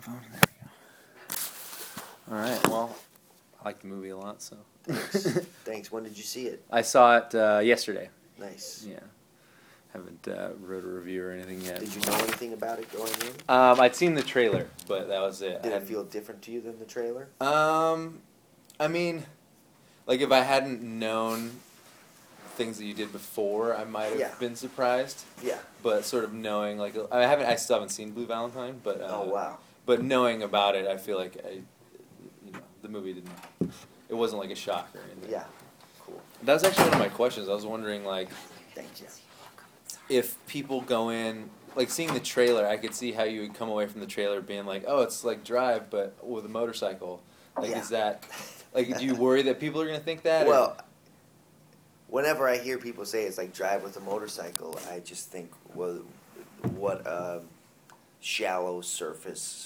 Oh, there we go. All right. Well, I like the movie a lot, so. Thanks. Thanks. When did you see it? I saw it yesterday. Nice. Yeah. Haven't wrote a review or anything yet. Did you know anything about it going in? I'd seen the trailer, but that was it. Did it feel different to you than the trailer? I mean, like if I hadn't known things that you did before, I might have been surprised. Yeah. But sort of knowing, like, I still haven't seen Blue Valentine, but oh wow. But knowing about it, I feel like the movie didn't. It wasn't like a shock or anything. Yeah. Cool. That was actually one of my questions. I was wondering, like, Thank you. if people go in, like, seeing the trailer, I could see how you would come away from the trailer being like, oh, it's like Drive, but with a motorcycle. Like, is that, like, do you worry that people are going to think that? Well, whenever I hear people say it's like Drive with a motorcycle, I just think, well, what a shallow surface,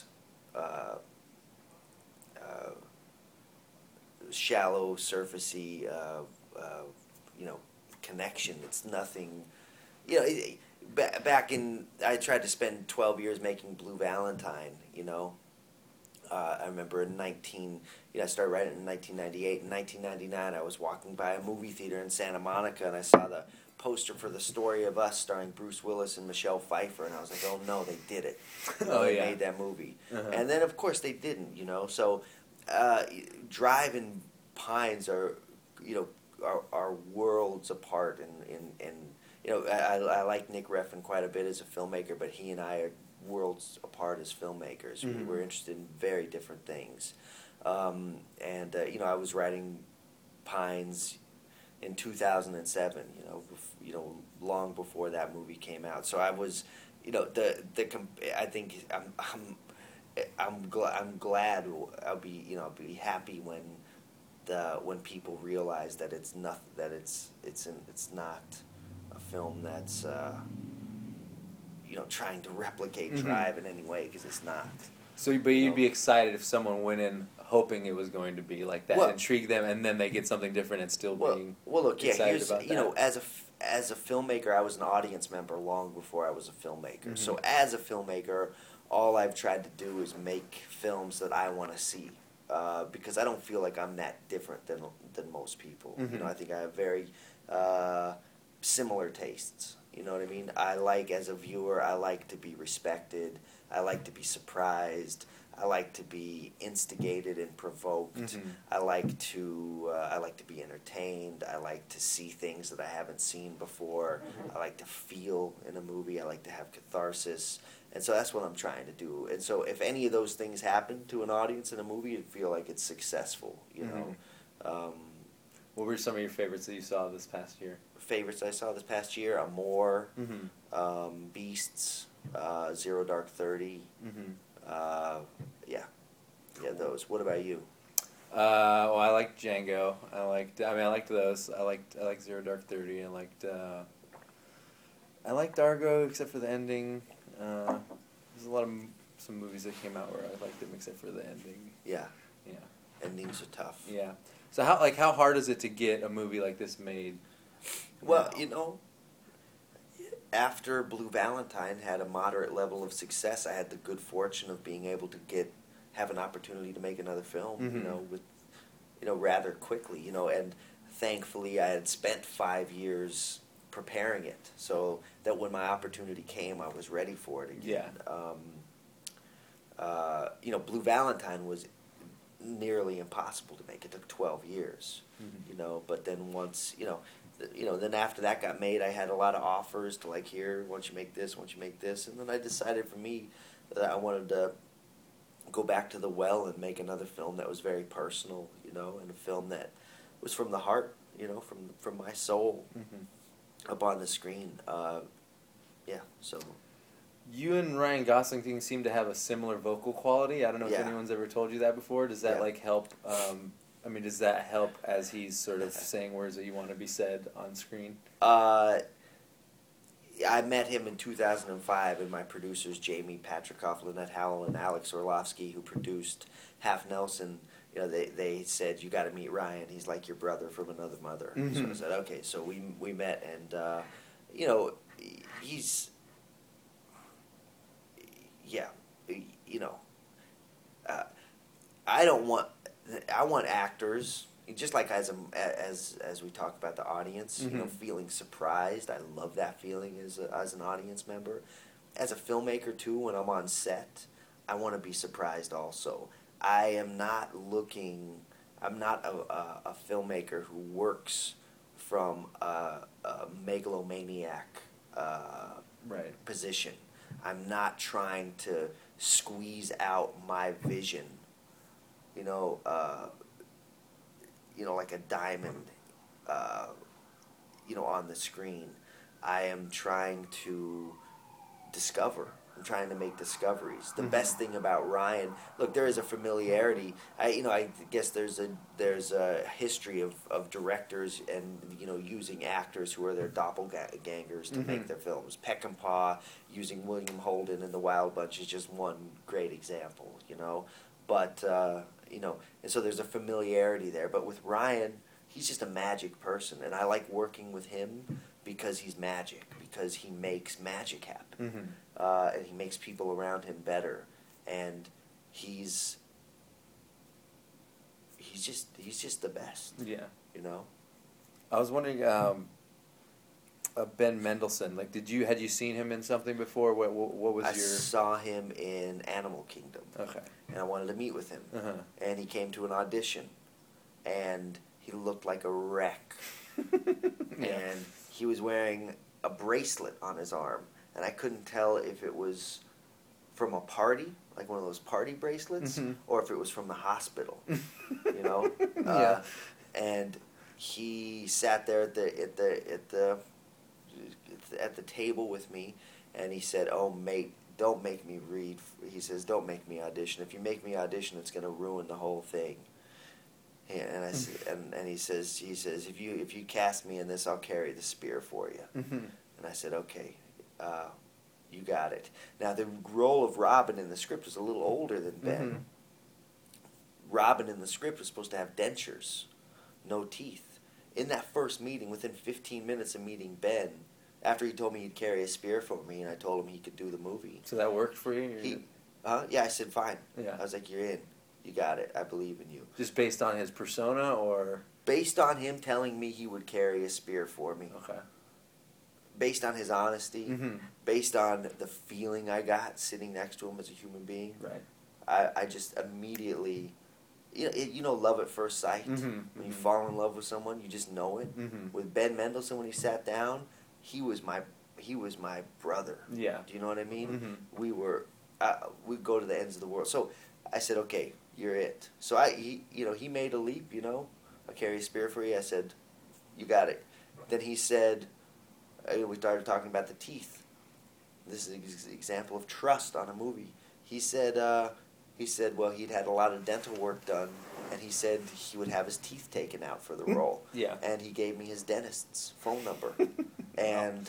shallow surfacey, connection. It's nothing. Back in, I tried to spend 12 years making Blue Valentine, I remember I started writing in 1998. In 1999, I was walking by a movie theater in Santa Monica, and I saw the poster for The Story of Us starring Bruce Willis and Michelle Pfeiffer, and I was like, oh no, they did it. They made that movie. Uh-huh. And then, of course, they didn't, So Drive and Pines are worlds apart, and I like Nick Refn quite a bit as a filmmaker, but he and I are worlds apart as filmmakers. Mm-hmm. We're interested in very different things. I was writing Pines in 2007, long before that movie came out. So I was, I think I'm glad I'll be happy when people realize that it's not a film that's trying to replicate Drive in any way, because it's not. So, but you'd be excited if someone went in hoping it was going to be like that, intrigue them, and then they get something different and still being excited about that. As a filmmaker, I was an audience member long before I was a filmmaker. Mm-hmm. So as a filmmaker, all I've tried to do is make films that I want to see, because I don't feel like I'm that different than most people. Mm-hmm. I think I have very similar tastes. You know what I mean? As a viewer, I like to be respected. I like to be surprised. I like to be instigated and provoked. Mm-hmm. I like to be entertained. I like to see things that I haven't seen before. Mm-hmm. I like to feel in a movie. I like to have catharsis. And so that's what I'm trying to do. And so if any of those things happen to an audience in a movie, you'd feel like it's successful, Mm-hmm. What were some of your favorites that you saw this past year? Favorites I saw this past year: Amour, mm-hmm. Beasts, Zero Dark 30. Mm-hmm. Those. What about you? Well, I liked Django. I liked those. I liked Zero Dark 30. I liked Argo, except for the ending. There's some movies that came out where I liked them except for the ending. Yeah. Yeah. Endings are tough. Yeah. So how hard is it to get a movie like this made? Well, after Blue Valentine had a moderate level of success, I had the good fortune of being able to have an opportunity to make another film, mm-hmm. rather quickly, and thankfully I had spent 5 years preparing it, so that when my opportunity came, I was ready for it again. Yeah. Blue Valentine was nearly impossible to make. It took 12 years, mm-hmm. But then once, then after that got made, I had a lot of offers to here, why don't you make this, and then I decided for me that I wanted to go back to the well and make another film that was very personal, and a film that was from the heart, from my soul, mm-hmm. up on the screen. So. You and Ryan Gosling seem to have a similar vocal quality. I don't know if anyone's ever told you that before. Does that help? Does that help as he's sort of saying words that you want to be said on screen? I met him in 2005, and my producers Jamie Patrikoff, Lynette Howell, and Alex Orlovsky, who produced Half Nelson, they said, you got to meet Ryan. He's like your brother from another mother. Mm-hmm. So I said, okay. So we met, and he's I want actors, just like as we talk about the audience, Mm-hmm. feeling surprised. I love that feeling as an audience member. As a filmmaker too, when I'm on set, I want to be surprised also. I'm not a filmmaker who works from a megalomaniac Right. position. I'm not trying to squeeze out my vision, like a diamond, on the screen. I am trying to discover. I'm trying to make discoveries. The Mm-hmm. best thing about Ryan, look, there is a familiarity. I guess there's a history of directors and using actors who are their doppelgangers to Mm-hmm. make their films. Peckinpah using William Holden in The Wild Bunch is just one great example. But and so there's a familiarity there. But with Ryan, he's just a magic person, and I like working with him because he's magic, because he makes magic happen, Mm-hmm. and he makes people around him better, and he's just the best. Yeah. I was wondering, Ben Mendelsohn. Like, had you seen him in something before? What was I your? saw him in Animal Kingdom. Okay. And I wanted to meet with him, Uh-huh. and he came to an audition, and he looked like a wreck. Yeah. And he was wearing a bracelet on his arm, and I couldn't tell if it was from a party, like one of those party bracelets, Mm-hmm. or if it was from the hospital. Yeah. And he sat there at the table with me, and he said, "Oh, mate, don't make me read." He says, "Don't make me audition. If you make me audition, it's going to ruin the whole thing." And I and he says, if you cast me in this, I'll carry the spear for you. Mm-hmm. And I said, okay, you got it. Now the role of Robin in the script was a little older than Ben. Mm-hmm. Robin in the script was supposed to have dentures, no teeth. In that first meeting, within 15 minutes of meeting Ben, after he told me he'd carry a spear for me, and I told him he could do the movie. So that worked for you? Yeah, I said, fine. Yeah. I was like, you're in. You got it. I believe in you. Just based on his persona, or? Based on him telling me he would carry a spear for me. Okay. Based on his honesty. Mm-hmm. Based on the feeling I got sitting next to him as a human being. Right. I just immediately, love at first sight. Mm-hmm. When you fall in love with someone, you just know it. Mm-hmm. With Ben Mendelsohn, when he sat down, he was my brother. Yeah. Do you know what I mean? Mm-hmm. We'd go to the ends of the world. So I said, okay, you're it. So he made a leap, I carry a spear for you. I said, you got it. Then he said, we started talking about the teeth. This is an example of trust on a movie. He said, well, he'd had a lot of dental work done, and he said he would have his teeth taken out for the role. Yeah. And he gave me his dentist's phone number. And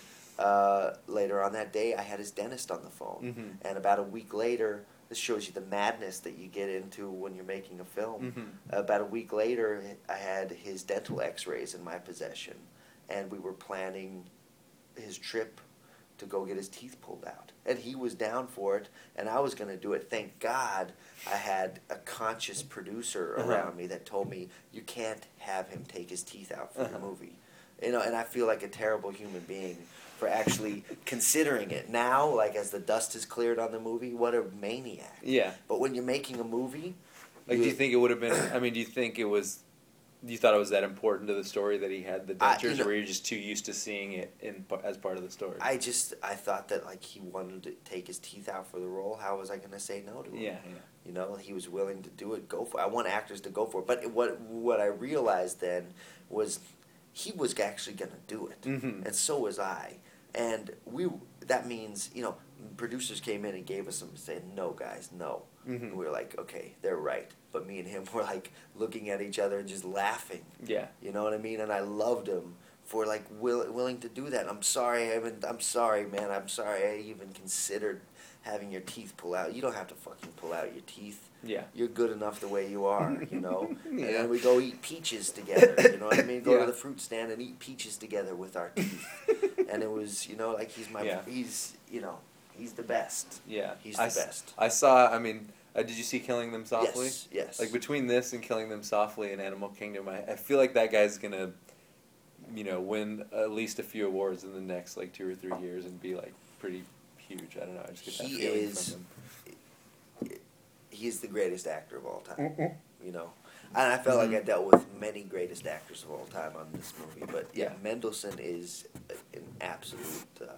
later on that day, I had his dentist on the phone. Mm-hmm. And about a week later, this shows you the madness that you get into when you're making a film. Mm-hmm. About a week later, I had his dental x-rays in my possession, and we were planning his trip to go get his teeth pulled out. And he was down for it, and I was going to do it. Thank God I had a conscious producer around me that told me, you can't have him take his teeth out for the movie. And I feel like a terrible human being for actually considering it. Now, like, as the dust has cleared on the movie, what a maniac. Yeah. But when you're making a movie... Like, do you think it would have been... do you think it was... You thought it was that important to the story that he had the dentures, or were you just too used to seeing it as part of the story? I thought that, like, he wanted to take his teeth out for the role. How was I going to say no to him? Yeah. He was willing to do it. Go for it. I want actors to go for it. But what I realized then was he was actually going to do it. Mm-hmm. And so was I. And that means, producers came in and gave us some saying, no, guys, no. Mm-hmm. And we were like, okay, they're right. But me and him were like looking at each other and just laughing. Yeah. You know what I mean? And I loved him for like willing to do that. I'm sorry, I'm sorry, man. I'm sorry I even considered having your teeth pull out. You don't have to fucking pull out your teeth. Yeah. You're good enough the way you are, Yeah. And then we go eat peaches together, you know what I mean? Go to the fruit stand and eat peaches together with our teeth. And it was, like he's the best. Yeah. He's the best. I Did you see Killing Them Softly? Yes, yes. Like between this and Killing Them Softly and Animal Kingdom, I feel like that guy's gonna, win at least a few awards in the next like 2 or 3 years and be like pretty huge. I don't know. I just get that feeling from him. He's the greatest actor of all time. And I felt like I dealt with many greatest actors of all time on this movie, but Mendelsohn is an absolute.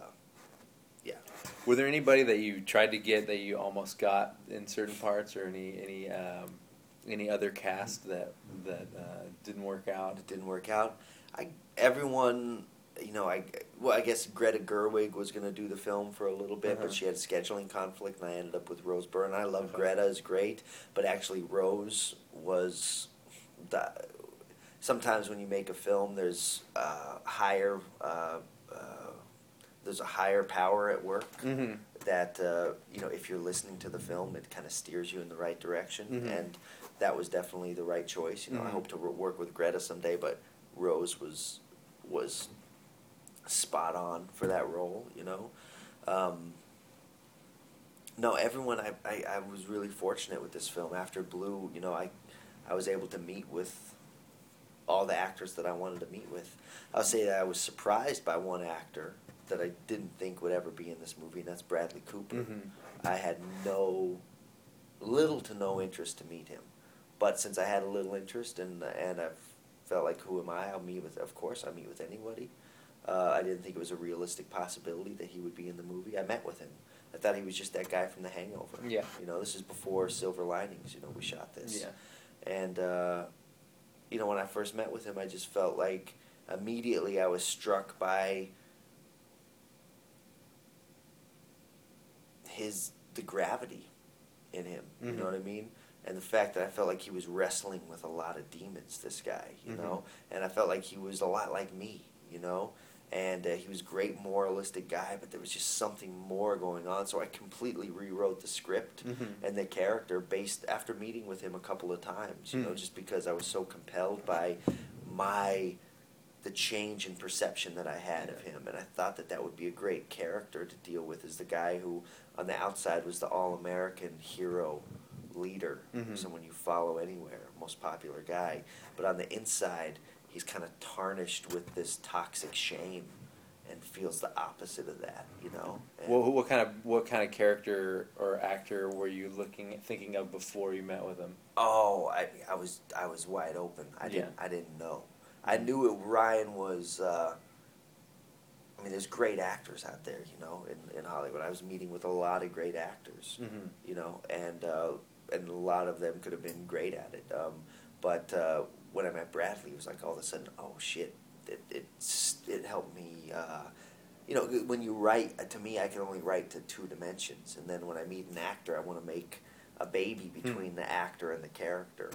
Were there anybody that you tried to get that you almost got in certain parts, or any other cast that didn't work out? It didn't work out. Everyone, I guess Greta Gerwig was going to do the film for a little bit, but she had a scheduling conflict, and I ended up with Rose Byrne. I love Greta, is great, but actually Rose was. Sometimes when you make a film, there's there's a higher power at work that if you're listening to the film, it kind of steers you in the right direction, and that was definitely the right choice. I hope to work with Greta someday, but Rose was spot on for that role. No, everyone. I was really fortunate with this film. After Blue, I was able to meet with all the actors that I wanted to meet with. I'll say that I was surprised by one actor that I didn't think would ever be in this movie, and that's Bradley Cooper. I had little to no interest to meet him, but since I had a little interest and I felt like, who am I? I'll meet with. Of course, I'll meet with anybody. I didn't think it was a realistic possibility that he would be in the movie. I met with him. I thought he was just that guy from The Hangover. Yeah. This is before Silver Linings. We shot this. Yeah. And when I first met with him, I just felt like immediately I was struck by the gravity in him. You know what I mean? And the fact that I felt like he was wrestling with a lot of demons, this guy, and I felt like he was a lot like me, and he was a great moralistic guy, but there was just something more going on, so I completely rewrote the script and the character after meeting with him a couple of times, just because I was so compelled by the change in perception that I had of him, and I thought that would be a great character to deal with, as the guy who on the outside was the all-American hero leader, someone you follow anywhere, most popular guy, but on the inside he's kind of tarnished with this toxic shame and feels the opposite of that, Well, what kind of character or actor were you thinking of before you met with him? Oh, I was wide open. I didn't know. I knew Ryan was. There's great actors out there, in Hollywood. I was meeting with a lot of great actors, and a lot of them could have been great at it. But when I met Bradley, it was like all of a sudden, oh shit! It helped me. When you write, to me, I can only write to 2 dimensions, and then when I meet an actor, I want to make a baby between the actor and the character.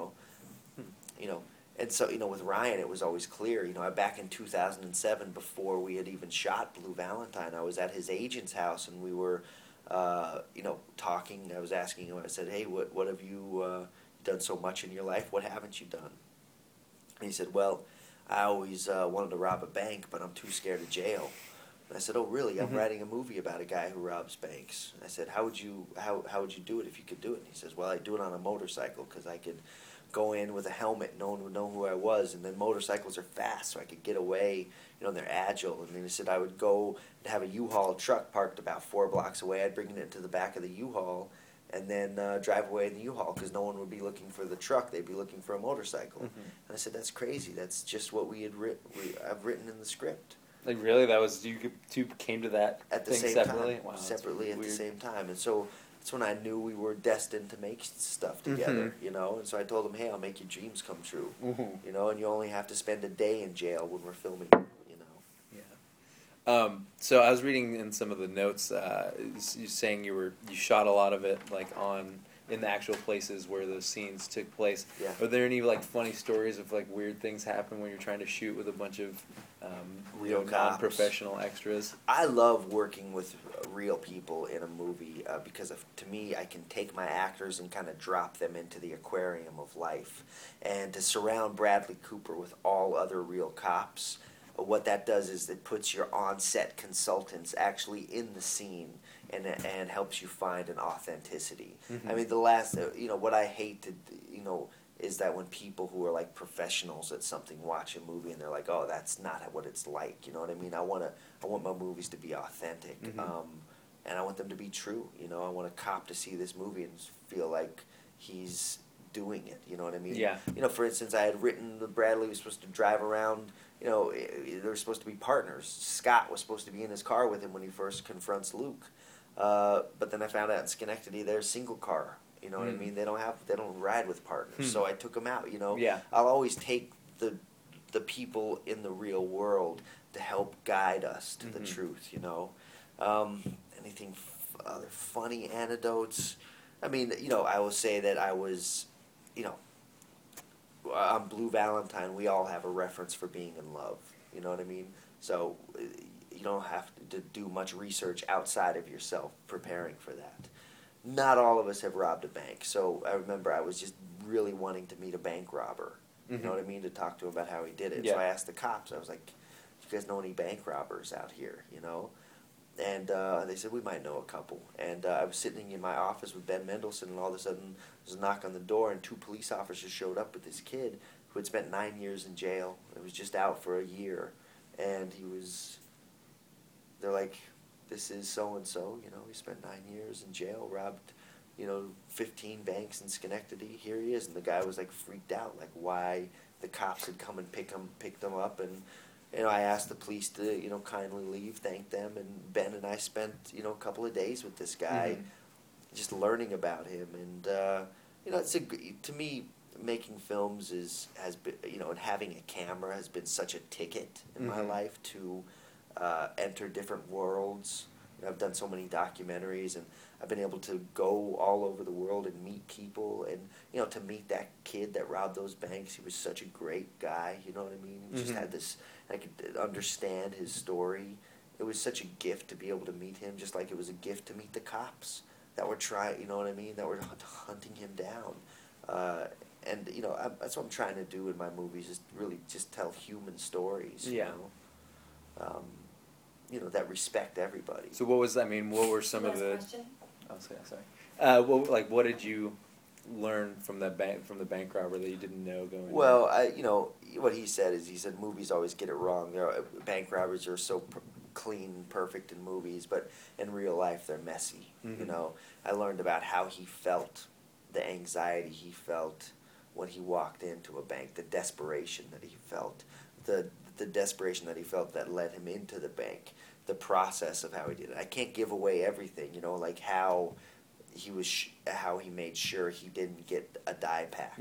And so, with Ryan, it was always clear. Back in 2007, before we had even shot Blue Valentine, I was at his agent's house, and we were, talking. I was asking him, I said, hey, what have you done so much in your life? What haven't you done? And he said, well, I always wanted to rob a bank, but I'm too scared of jail. And I said, oh, really? I'm writing a movie about a guy who robs banks. And I said, how would you do it if you could do it? And he says, well, I'd do it on a motorcycle, because I could go in with a helmet, no one would know who I was, and then motorcycles are fast, so I could get away, and they're agile. And then he said I would go and have a U-Haul truck parked about 4 blocks away. I'd bring it into the back of the U-Haul and then drive away in the U-Haul, because no one would be looking for the truck, they'd be looking for a motorcycle. And I said, that's crazy, that's just what I've written in the script. Like, really? That was, you two came to that at the thing same separately? time, Wow, separately at weird. the same time. And so that's when I knew we were destined to make stuff together, And so I told him, hey, I'll make your dreams come true, and you only have to spend a day in jail when we're filming, Yeah. So I was reading in some of the notes, you saying you shot a lot of it, like, in the actual places where those scenes took place. Yeah. Are there any, like, funny stories of, like, weird things happen when you're trying to shoot with a bunch of real non-professional extras? I love working with real people in a movie because, to me, I can take my actors and kind of drop them into the aquarium of life. And to surround Bradley Cooper with all other real cops, what that does is it puts your on-set consultants actually in the scene and helps you find an authenticity. Mm-hmm. I mean, the last, what I hate to, is that when people who are like professionals at something watch a movie and they're like, oh, that's not what it's like. You know what I mean? I want my movies to be authentic, and I want them to be true. I want a cop to see this movie and feel like he's doing it. You know what I mean? Yeah. For instance, I had written that Bradley was supposed to drive around. They were supposed to be partners. Scott was supposed to be in his car with him when he first confronts Luke. But then I found out in Schenectady they're a single car. You know what I mean? They don't ride with partners. So I took them out. Yeah. I'll always take the people in the real world to help guide us to the truth. Anything other funny anecdotes? I mean, I will say that I was, on Blue Valentine, we all have a reference for being in love. You know what I mean? So you don't have to do much research outside of yourself preparing for that. Not all of us have robbed a bank. So I remember I was just really wanting to meet a bank robber. You know what I mean? To talk to him about how he did it. Yeah. So I asked the cops. I was like, "Do you guys know any bank robbers out here?" And they said, we might know a couple. And I was sitting in my office with Ben Mendelsohn, and all of a sudden there was a knock on the door, and 2 police officers showed up with this kid who had spent 9 years in jail. It was just out for a year. And they're like, this is so-and-so, he spent 9 years in jail, robbed, 15 banks in Schenectady. Here he is. And the guy was like freaked out, like why the cops had come and picked them up. And I asked the police to, kindly leave, thank them, and Ben and I spent, a couple of days with this guy, just learning about him, and to me, making films has been, and having a camera has been such a ticket in my life to enter different worlds. I've done so many documentaries, and I've been able to go all over the world and meet people, and to meet that kid that robbed those banks. He was such a great guy. You know what I mean? He just had this. I could understand his story. It was such a gift to be able to meet him, just like it was a gift to meet the cops that were trying. You know what I mean? That were hunting him down. And that's what I'm trying to do in my movies, is really just tell human stories. That respect everybody. So what were some of the? Question? Oh, sorry. What did you learn from the bank robber that you didn't know going? Well, what he said is, movies always get it wrong. Bank robbers are so clean, perfect in movies, but in real life they're messy. I learned about how he felt, the anxiety he felt when he walked into a bank, the desperation that he felt, the desperation that he felt that led him into the bank, the process of how he did it. I can't give away everything, like how how he made sure he didn't get a die pack.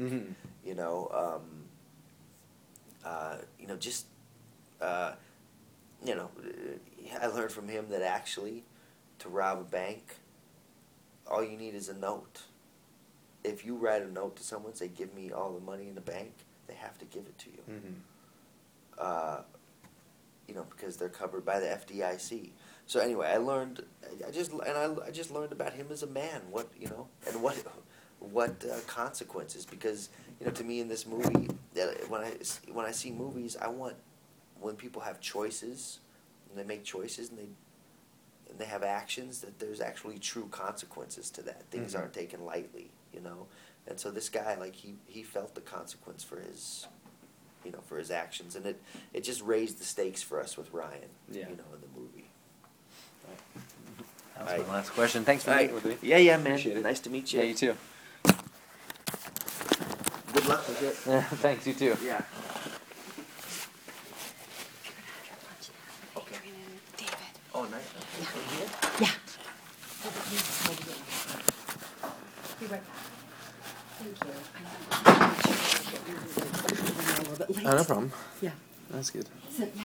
I learned from him that actually to rob a bank, all you need is a note. If you write a note to someone, say, give me all the money in the bank, they have to give it to you. Because they're covered by the FDIC. So anyway, I just learned about him as a man. What consequences? Because to me in this movie, when I see movies, I want, when people have choices, and they make choices, and they have actions, that there's actually true consequences to that. Things aren't taken lightly, And so this guy, he felt the consequence for his. For his actions, and it just raised the stakes for us with Ryan. In the movie. That was my last question. Thanks for meeting with me. Yeah, man. Appreciate it. Nice to meet you. Yeah, you too. Good luck with it. Thanks, you too. Yeah. Okay. David. Oh, nice. Yeah. Be right back. Thank you. Oh, no problem. Yeah. That's good. So,